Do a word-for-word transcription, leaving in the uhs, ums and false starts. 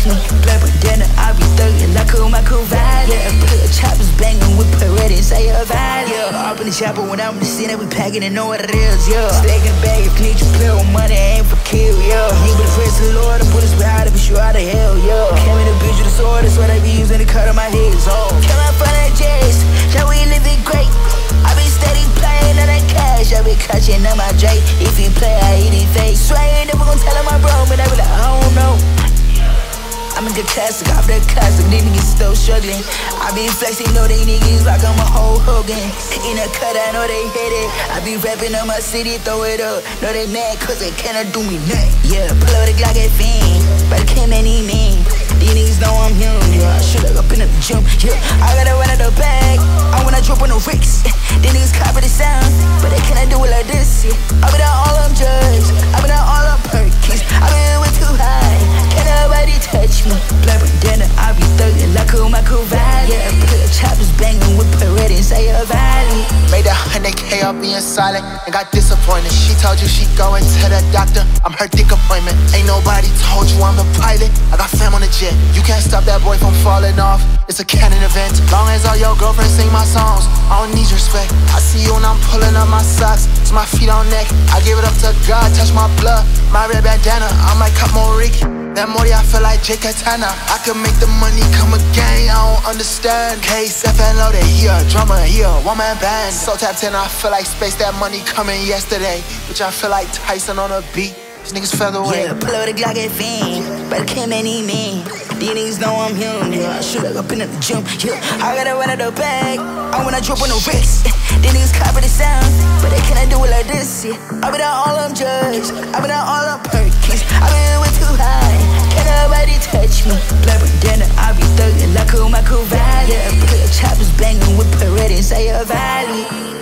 touch me. Black bandana, I be thuggin' like a Michael Vibe. Yeah, put choppers bangin' with parade inside your vibe. Yeah, up in the chopper when I'm in the scene, I be packing and know what it is. Yeah, stacking bag if need you play with money, ain't for kill. Yeah, ain't but the praise of the Lord, I put us behind to be sure out of hell. Yeah, came in the bitch with a sword, that's what I be using to cut on my head. So, come out from that jazz, now we living great. I be steady playing on that cash, I be catching on my J. If he play, I eat his face. So I ain't never gon' tell him my bro, but I be like, I don't know. I'm a good classic, off that classic, these niggas still struggling. I be flexing, know they niggas like I'm a whole Hogan. In a cut, I know they hit it. I be rapping on my city, throw it up. Know they mad, cause they cannot do me nothing. Yeah, pull up the Glock at fiend, but I can't any mean. These niggas know I'm him, yeah. I shoot up in the gym, yeah. I gotta run out the bag, I wanna drop on the Ricks. These niggas copy the sound, but they cannot do it like this, yeah. I been out all them drugs, I been out all them perkies. I been way too high, can't nobody touch me. Black bandana, I be thuggin' like a Michael Vibe. Yeah, put choppers bangin' with parade inside your valley. Made a hundred K off being silent and got disappointed. She told you she going to the doctor, I'm her dick appointment. Ain't nobody told you I'm the pilot, I got fam on the jet. You can't stop that boy from falling off, it's a canon event. Long as all your girlfriends sing my songs, I don't need your respect. I see you when I'm pulling up my socks, it's my feet on neck. I give it up to God, touch my blood, my red bandana, I might cut more Ricky. That Morty, I feel like Jay Katana. I can make the money come again, I don't understand. K F N loaded, he a drummer, he a one-man band. So tap ten, I feel like space, that money coming yesterday. Bitch, I feel like Tyson on a beat, these niggas featherweight. Yeah, pull up the Glock at fiend, but I can't any mean. These niggas know I'm him, yeah. I shoot up in the gym, yeah. I gotta run out the bag, I wanna drop on the Ricks. These niggas copy the sound, but they cannot do it like this, yeah. I been out all them drugs, I been out all them perkies. I been way too high, can't nobody touch me. Black bandana, I be thuggin' like a Michael Vibe. Yeah, put choppers bangin' with parade inside your valley.